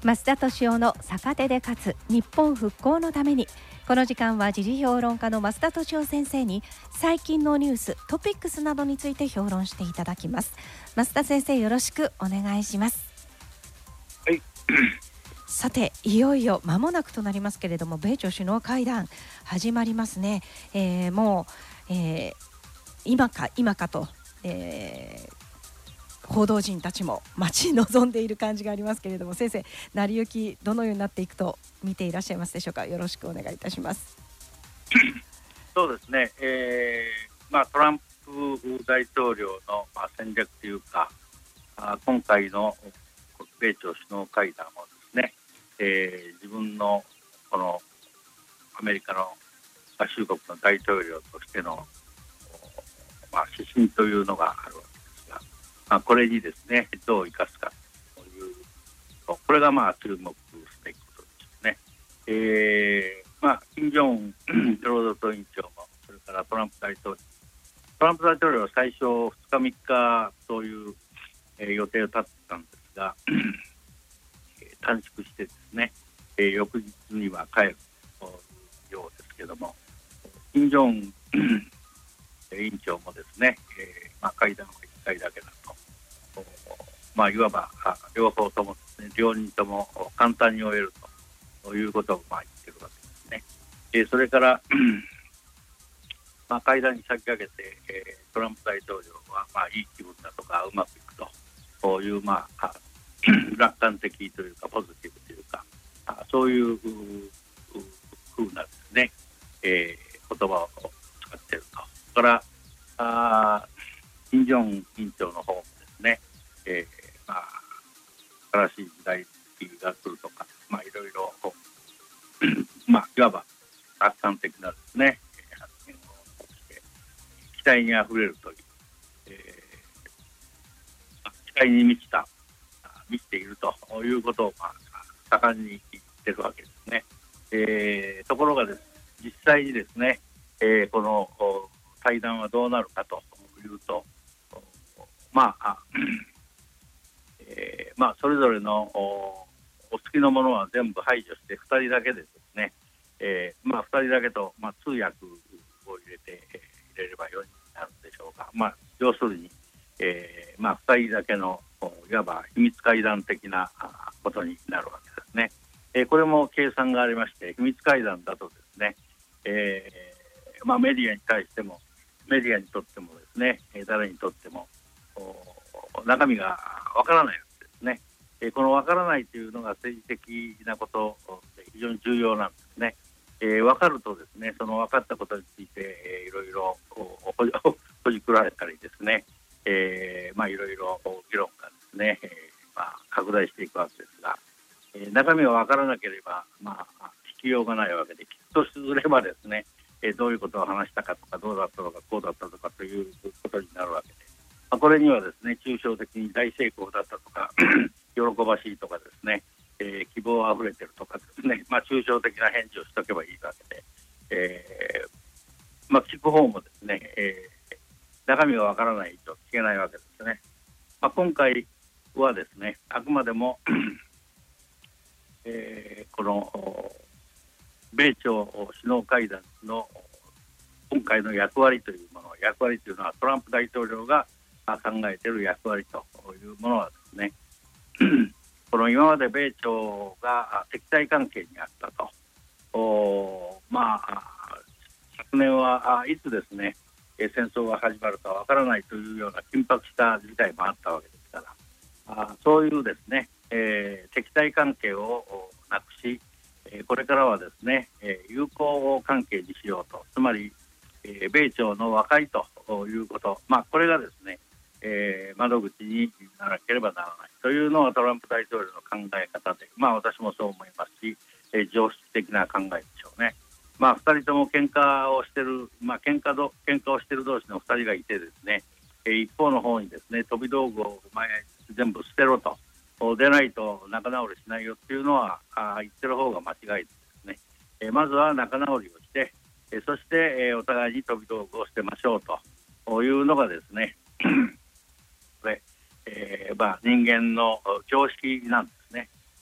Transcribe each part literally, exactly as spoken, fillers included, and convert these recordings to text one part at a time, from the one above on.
増田俊雄の逆手で勝つ日本復興のために。この時間は時事評論家の増田俊雄先生に最近のニューストピックスなどについて評論していただきます。増田先生、よろしくお願いします。 はい。 さて、いよいよ間もなくとなりますけれども、米朝首脳会談始まりますね。えー、もう、えー、今か今かと、えー報道陣たちも待ち望んでいる感じがありますけれども、先生、成り行きどのようになっていくと見ていらっしゃいますでしょうか。よろしくお願いいたします。 そうですね、えーまあ、トランプ大統領の、まあ、戦略というか、あ今回の米朝首脳会談をですね、えー、自分のこのアメリカの合衆国の大統領としての、まあ、指針というのがあるわけですが、まあ、これにですねどう生かすかというと、これがまあ注目すべきことですね。えー、まあ金正恩労働党委員長も、それからトランプ大統領、トランプ大統領は最初ふつかみっかという、えー、予定を立てたんですが短縮してですね、えー、翌日には帰るというようですけども、金正恩委員長もですね、えーまあ、会談はいっかいだけだと、まあ、いわば両方ともですね、両人とも簡単に終えるということをまあ言ってるわけですね。えー、それから、まあ、会談に先駆けて、えー、トランプ大統領は、まあ、いい気分だとかうまくいくという、まあ、楽観的というかポジティブというか、そういうふうなですね、えー、言葉を使っていると。それからあ金正恩委員長の方もですね、えーまあ、新しい時代が来るとか、まあ、いろいろ、まあ、いわば楽観的なですね発言をして期待にあふれるという、えー、期待に満ちた満ちているということを、まあ、盛んに言ってるわけですね。えー、ところがです、実際にですね、えー、この会談はどうなるかというと、まあ、えー、まあそれぞれの お, お好きのものは全部排除してふたりだけでですね、えー、まあふたりだけと、まあ、通訳を入れて、えー、入れればよにんになるんでしょうか。まあ要するに、えー、まあふたりだけのいわば秘密会談的なことになるわけですね。えー、これも計算がありまして、秘密会談だとですね、えーまあ、メディアに対してもメディアにとってもですね、誰にとっても中身がわからないわけですね。えー、このわからないというのが政治的なことで非常に重要なんですね。えー、分かるとですね、その分かったことについて、えー、いろいろほじくられたりですね、えー、まあいろいろ議論がですね、えーまあ、拡大していくわけですが、えー、中身が分からなければ、まあ、聞きようがないわけで、きっとすればですね、えー、どういうことを話したかとか、どうだったのか、こうだったとかということになるわけで、まあ、これにはですね、抽象的に大成功だったとか、喜ばしいとかですね、えー、希望あふれてるとかですね、まあ、抽象的な返事をしとけばいいわけで、えーまあ、聞く方もですね、えー、中身がわからないと聞けないわけですね。まあ、今回はですね、あくまでも、えー、この米朝首脳会談の今回の役割というもの、役割というのはトランプ大統領が考えている役割というものはですね、この今まで米朝が敵対関係にあったと、おまあ昨年はいつですね戦争が始まるかわからないというような緊迫した事態もあったわけですから、あそういうですね、えー、敵対関係をなくし、これからはですね友好関係にしようと、つまり米朝の和解ということ、まあ、これがですね、えー、窓口にならなければならないというのがトランプ大統領の考え方で、まあ、私もそう思いますし、えー、常識的な考えでしょうね。まあ、ふたりとも喧嘩をしている、まあ、喧嘩ど喧嘩をしている同士のふたりがいてですね、えー、一方の方にですね飛び道具を前全部捨てろと、でないと仲直りしないよっていうのはあ言ってる方が間違いですね。えー、まずは仲直りをして、えー、そして、えー、お互いに飛び道具を捨てましょうというのがですねこれ、えーまあ、人間の常識なんですね。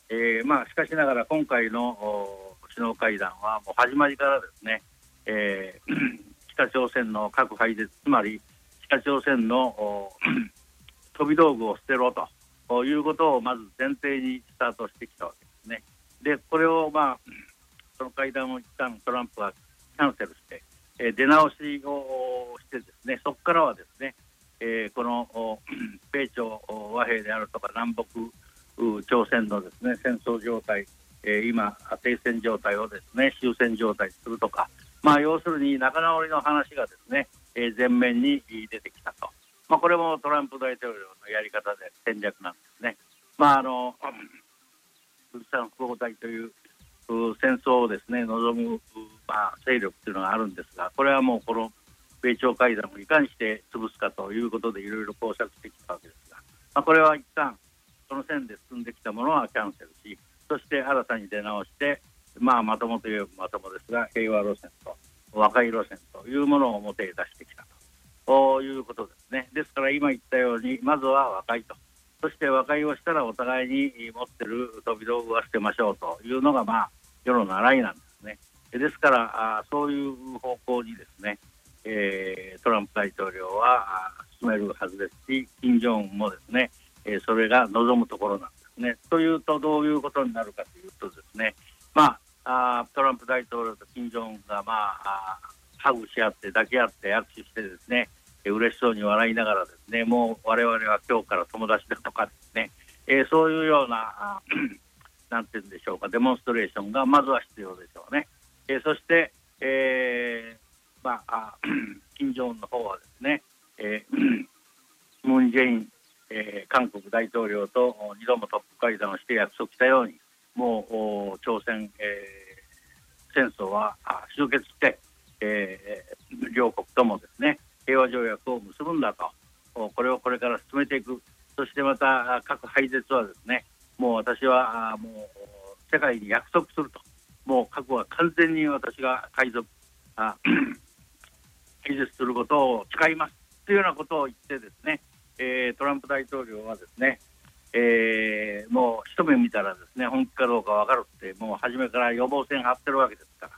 えーまあ、しかしながら今回の首脳会談はもう始まりからですね、えー、北朝鮮の核廃絶、つまり北朝鮮の飛び道具を捨てろということをまず前提にスタートしてきたわけですね。でこれを、まあ、その会談を一旦トランプはキャンセルして、えー、出直しをしてですね、そこからはですね、えー、この米朝和平であるとか南北朝鮮のですね戦争状態、えー、今停戦状態をですね終戦状態にするとか、まあ、要するに仲直りの話がですね、えー、前面に出てきたと、まあ、これもトランプ大統領のやり方で戦略なんですね。まああのウルサン不法隊という戦争をですね望む、まあ、勢力というのがあるんですが、これはもうこの米朝会談をいかにして潰すかということでいろいろ工作してきたわけですが、まあ、これは一旦その線で進んできたものはキャンセルし、そして新たに出直して、まあ、まともといえばまともですが平和路線と和解路線というものを表へ出してきたということですね。ですから今言ったようにまずは和解と、そして和解をしたらお互いに持ってる飛び道具は捨てましょうというのが、まあ、世の習いなんですね。ですからあそういう方向にですね、えー、トランプ大統領は進めるはずですし、金正恩もですね、えー、それが望むところなんですね。というとどういうことになるかというとですね、まあ、あトランプ大統領と金正恩が、まあ、ハグし合って抱き合って握手してですね、えー、嬉しそうに笑いながらですね、もう我々は今日から友達だとかですね、えー、そういうようななんていうんでしょうか、デモンストレーションがまずは必要でしょうね。えー、そして、えーまあ、金正恩の方はですね、えー、ムン・ジェイン、えー、韓国大統領とにどもトップ会談をして約束したように、もう朝鮮、えー、戦争は終結して、えー、両国ともですね平和条約を結ぶんだと、これをこれから進めていく。そしてまた核廃絶はですね、もう私はもう世界に約束すると、もう核は完全に私が海賊あ廃絶することを誓いますというようなことを言ってですね、えー、トランプ大統領はですね、えー、もう一目見たらですね本気かどうか分かるって、もう初めから予防線張ってるわけですから、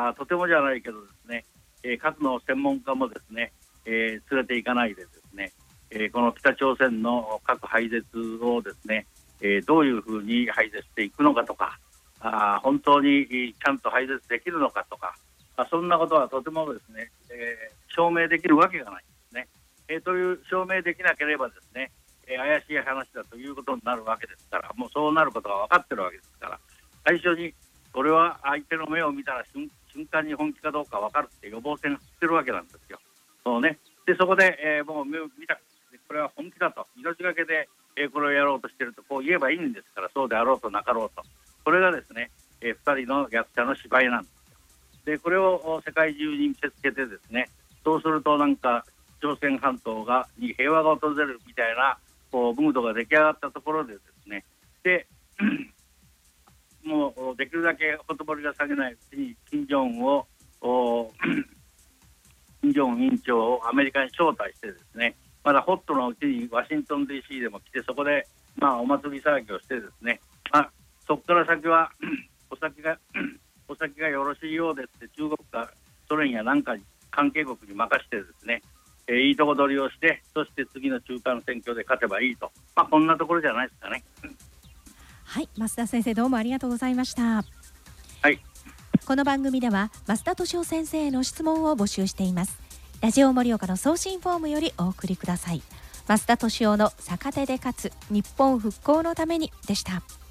あとてもじゃないけどですね、えー、核の専門家もですね、えー、連れていかないでですね、えー、この北朝鮮の核廃絶をですね、えー、どういうふうに廃絶していくのかとか、あ本当にちゃんと廃絶できるのかとか、あそんなことはとてもですね、えー、証明できるわけがないですね。えー、という証明できなければですね、えー、怪しい話だということになるわけですから、もうそうなることが分かってるわけですから、最初にこれは相手の目を見たら 瞬, 瞬間に本気かどうか分かるって予防線が振ってるわけなんですよ。そうね、でそこで、えー、もう目を見た、これは本気だと、命がけで、えー、これをやろうとしているとこう言えばいいんですから、そうであろうとなかろうと、これがですね、えー、ふたりの逆者の芝居なんです。でこれを世界中に見せつけてですね、そうするとなんか朝鮮半島がに平和が訪れるみたいなこうムードが出来上がったところでですね、でもうできるだけほとぼりが下げないうちに金正恩を金正恩委員長をアメリカに招待してですね、まだホットのうちにワシントン ディーシー でも来て、そこでまあお祭り騒ぎをしてですね、まあ、そこから先はお酒がお酒がよろしいようですって中国かソ連やなんか関係国に任せてですね、えー、いいとこ取りをして、そして次の中間選挙で勝てばいいと、まあ、こんなところじゃないですかね。 はい、増田先生どうもありがとうございました。 はい、 この番組では増田俊夫先生への質問を募集しています。ラジオ盛岡の送信フォームよりお送りください。増田俊夫の逆手で勝つ日本復興のためにでした。